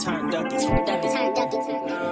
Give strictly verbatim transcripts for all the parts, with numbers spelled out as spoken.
Turn ducky, turn ducky, turn ducky, turn ducky.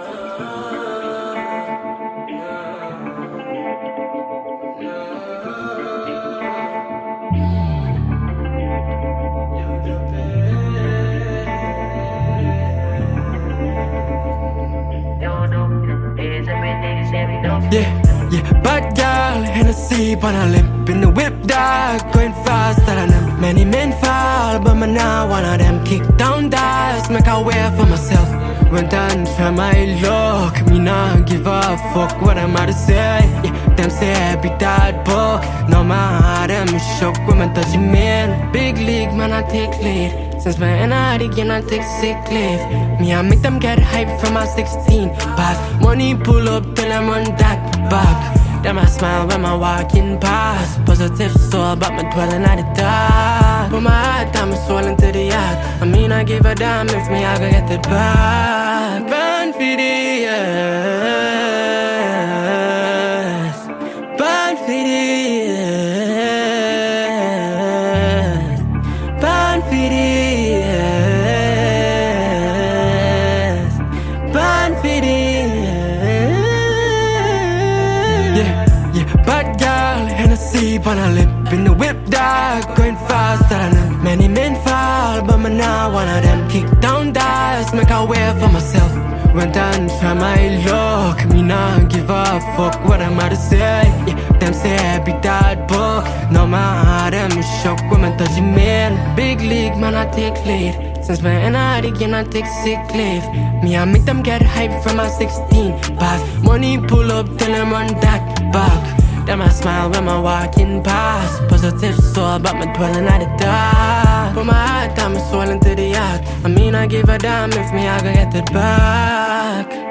Yeah, yeah, bad girl, Hennessy on a lip in the whip, dog, going faster than them. Many men fall, but me now one of them. Kick down doors, make a way for myself. Went and try my luck, me not give a fuck what I'm out to say. Yeah, them say I be that book. No man, them shock when me touch man. Big league, man, I take lead. Since my energy again, I take sick leave. Me, I make them get hype from my sixteen. Pass money, pull up till I'm on that back. Them I smile when I walking past. Positive soul, but me dwelling at the dark. Put my heart down, my soul into the yard. I mean, I give a damn if me, I go get it back. Burn for the earth. Burn for the earth. Burn for the bad girl, Hennessy on a lip in the whip, dog, going faster than them. Many men fall, but me now one of them. Kick down doors, make a way for myself. Went and try my luck, me not give a fuck what I'm out to say. Yeah, them say I be that book. No man, them shock when me touch man. Big league, man, I take lead. Since my energy again, I take sick leave. Me, I make them get hype from my sixteen. Pass money, pull up till I'm on that back. Them I smile when I'm walking past. Positive soul, but me dwelling at the dark. Put my heart down, my soul into the yard. I mean, I give a damn if me, I go get it back.